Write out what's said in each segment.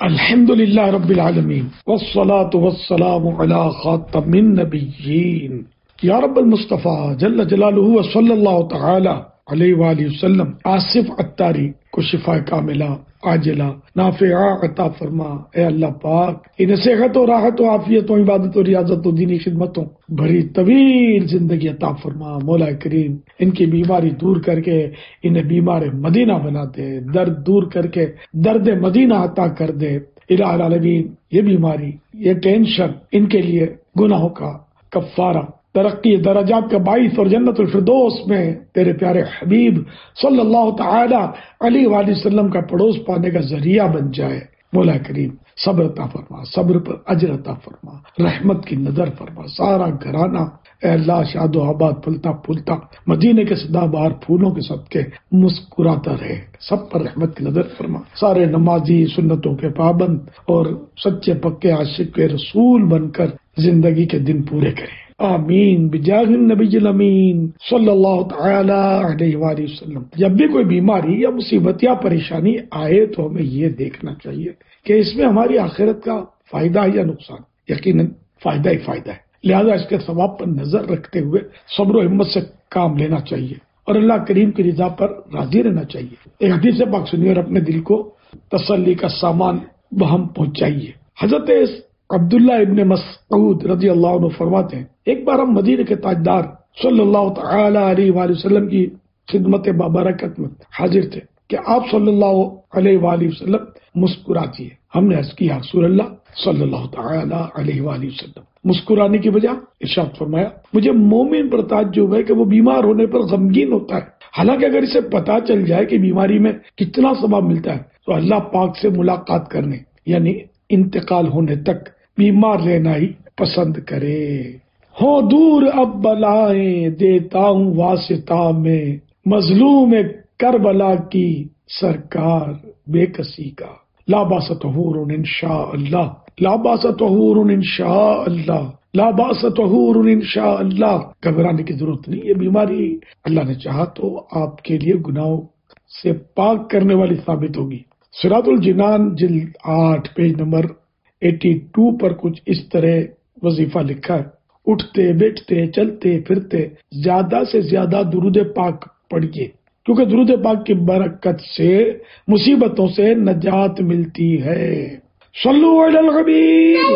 الحمدللہ رب العالمین والصلاة والسلام علی خاتم النبیین یا رب المصطفیٰ جل جلالہ وصلی اللہ تعالی علیہ وآلہ وسلم آصف عطاری کو شفا کاملہ عاجلہ نافعہ عطا فرما۔ اے اللہ پاک انہیں صحت و راحت و عافیت و عبادت و ریاضت و دینی خدمتوں بھری طویل زندگی عطا فرما۔ مولا کریم ان کی بیماری دور کر کے انہیں بیمار مدینہ بنا دے، درد دور کر کے درد مدینہ عطا کر دے۔ الہ العالمین یہ بیماری، یہ ٹینشن ان کے لیے گناہوں کا کفارہ، ترقی درجات کا باعث اور جنت الفردوس میں تیرے پیارے حبیب صلی اللہ تعالی علیہ وآلہ وسلم کا پڑوس پانے کا ذریعہ بن جائے۔ مولا کریم صبر عطا فرما، صبر پر اجر عطا فرما، رحمت کی نظر فرما۔ سارا گھرانہ اے اللہ شاد و آباد پھلتا پھولتا مدینے کے سدا بہار پھولوں کے صدقے مسکراتا رہے، سب پر رحمت کی نظر فرما۔ سارے نمازی، سنتوں کے پابند اور سچے پکے عاشق کے رسول بن کر زندگی کے دن پورے کریں، آمین بجاہ النبی الامین صلی اللہ تعالی علیہ وآلہ وسلم۔ جب بھی کوئی بیماری یا مصیبت یا پریشانی آئے تو ہمیں یہ دیکھنا چاہیے کہ اس میں ہماری آخرت کا فائدہ ہے یا نقصان۔ یقیناً فائدہ ہی فائدہ ہے، لہذا اس کے ثواب پر نظر رکھتے ہوئے صبر و ہمت سے کام لینا چاہیے اور اللہ کریم کی رضا پر راضی رہنا چاہیے۔ ایک حدیث پاک سنیے اور اپنے دل کو تسلی کا سامان بہم پہنچائیے۔ حضرت عبداللہ ابن مسعود رضی اللہ عنہ فرماتے ہیں، ایک بار ہم مدینہ کے تاجدار صلی اللہ تعالی علیہ وآلہ وسلم کی خدمت بابرکت میں حاضر تھے کہ آپ صلی اللہ علیہ وآلہ وسلم مسکرا دیے۔ ہم نے عرض کیا رسول اللہ صلی اللہ تعالی علیہ وآلہ وسلم مسکرانے کی وجہ؟ ارشاد فرمایا، مجھے مومن پر تعجب ہے کہ وہ بیمار ہونے پر غمگین ہوتا ہے، حالانکہ اگر اسے پتا چل جائے کہ بیماری میں کتنا ثواب ملتا ہے تو اللہ پاک سے ملاقات کرنے یعنی انتقال ہونے تک بیمار لینا ہی پسند کرے۔ ہو دور اب بلائیں دیتا ہوں واسطہ میں، مظلوم کربلا کی سرکار بے کسی کا، لا باس طہور انشاء اللہ، لا باس طہور انشاء اللہ، لا باس طہور انشاء اللہ۔ گھبرانے کی ضرورت نہیں، یہ بیماری اللہ نے چاہا تو آپ کے لیے گناہوں سے پاک کرنے والی ثابت ہوگی۔ صراط الجنان جلد 8 پیج نمبر 82 پر کچھ اس طرح وظیفہ لکھا ہے، اٹھتے بیٹھتے چلتے پھرتے زیادہ سے زیادہ درود پاک پڑھیے، کیونکہ درود پاک کی برکت سے مصیبتوں سے نجات ملتی ہے۔ صلو علی الحبیب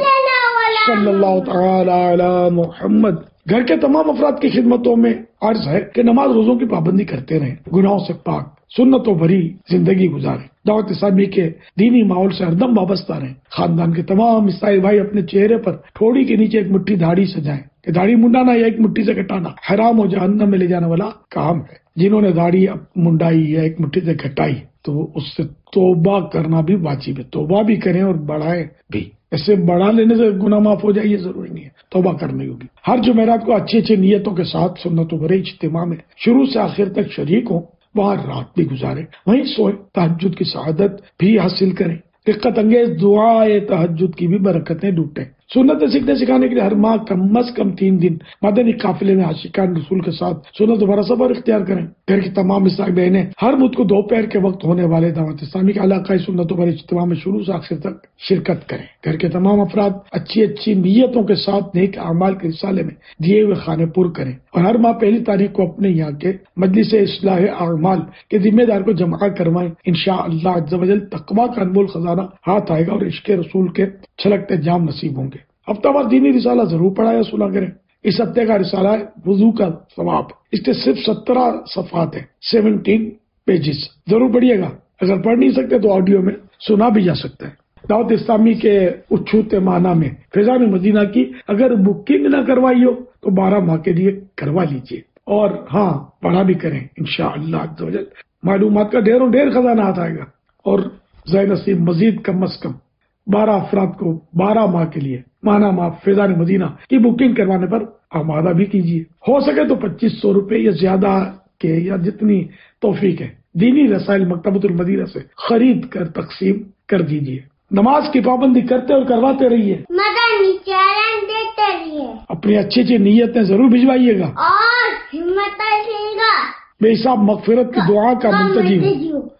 صلی اللہ تعالی علی محمد۔ گھر کے تمام افراد کی خدمتوں میں عرض ہے کہ نماز روزوں کی پابندی کرتے رہیں، گناہوں سے پاک سنتوں بھری زندگی گزاریں، دعوت اسلامی کے دینی ماحول سے ہردم وابستہ رہیں۔ خاندان کے تمام عیسائی بھائی اپنے چہرے پر ٹھوڑی کے نیچے ایک مٹھی داڑھی سجائیں کہ داڑھی منڈانا یا ایک مٹھی سے کٹانا حرام و جہنم میں لے جانے والا کام ہے۔ جنہوں نے داڑھی منڈائی یا ایک مٹھی سے کٹائی تو اس سے توبہ کرنا بھی واجب ہے، توبہ بھی کریں اور بڑھائیں بھی۔ ایسے بڑھا لینے سے گناہ معاف ہو جائے یہ ضروری نہیں ہے، توبہ کرنی ہوگی۔ ہر جمعرات کو اچھی اچھی نیتوں کے ساتھ سنتوں بھرے اجتماع میں شروع سے آخر تک شریک ہوں، وہاں رات بھی گزارے، وہیں سوئے، تہجد کی سعادت بھی حاصل کریں، رقت انگیز دعائے تہجد کی بھی برکتیں لوٹیں۔ سنت سیکھنے سکھانے کے لیے ہر ماہ کم از کم 3 دن مدنی قافلے میں عاشقان رسول کے ساتھ سنت بھرا سفر اختیار کریں۔ گھر کی تمام عیسائی بہنیں ہر بدھ کو دوپہر کے وقت ہونے والے دعوت اسلامی کے علاقائی سنتوں بھرے اجتماع میں شروع سے آخر تک شرکت کریں۔ گھر کے تمام افراد اچھی اچھی نیتوں کے ساتھ نیک اعمال کے رسالے میں دیے ہوئے خانے پر کریں اور ہر ماہ پہلی تاریخ کو اپنے یہاں کے مجلس اصلاح اعمال کے ذمہ دار کو جمع کروائیں۔ انشاءاللہ عز و جل تقویٰ کا انمول خزانہ ہاتھ آئے گا اور عشق رسول کے چھلکتے جام نصیب ہوں گے۔ ہفتہ وار دینی رسالہ ضرور پڑھا یا سنا کریں۔ اس ہفتے کا رسالہ ہے وضو کا ثواب، اس کے صرف 17 صفحات ہیں، 17 پیجز، ضرور پڑھیے گا۔ اگر پڑھ نہیں سکتے تو آڈیو میں سنا بھی جا سکتا ہے۔ دعوت اسلامی کے اچھوتے معنی میں فیضان مدینہ کی اگر بکنگ نہ کروائی ہو تو 12 ماہ کے لیے کروا لیجیے، اور ہاں پڑھا بھی کریں انشاءاللہ عز و جل۔ معلومات کا ڈھیر و ڈھیر خزانہ ہاتھ آئے گا، اور ذہن نصیب مزید کم از کم 12 افراد کو 12 ماہ کے لیے مانا ماہ فیضان مدینہ کی بکنگ کروانے پر آمادہ بھی کیجیے۔ ہو سکے تو 2500 روپے یا زیادہ کے یا جتنی توفیق ہے دینی رسائل مکتبۃ المدینہ سے خرید کر تقسیم کر دیجیے۔ نماز کی پابندی کرتے اور کرواتے رہیے، مدنی چینل دیتے رہیے، اپنی اچھی اچھی نیتیں ضرور بھجوائیے گا، اور ہمت رکھیے گا، بے حساب مغفرت کی دعا کا منتظر ہوں۔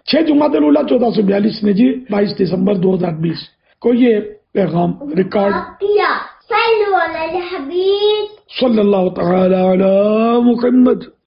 6 جمادی الاولیٰ 1442 نے جی 22 دسمبر 2020 کو یہ پیغام ریکارڈ کیا۔ صلو علی الحبیب صلی اللہ تعالی علی محمد۔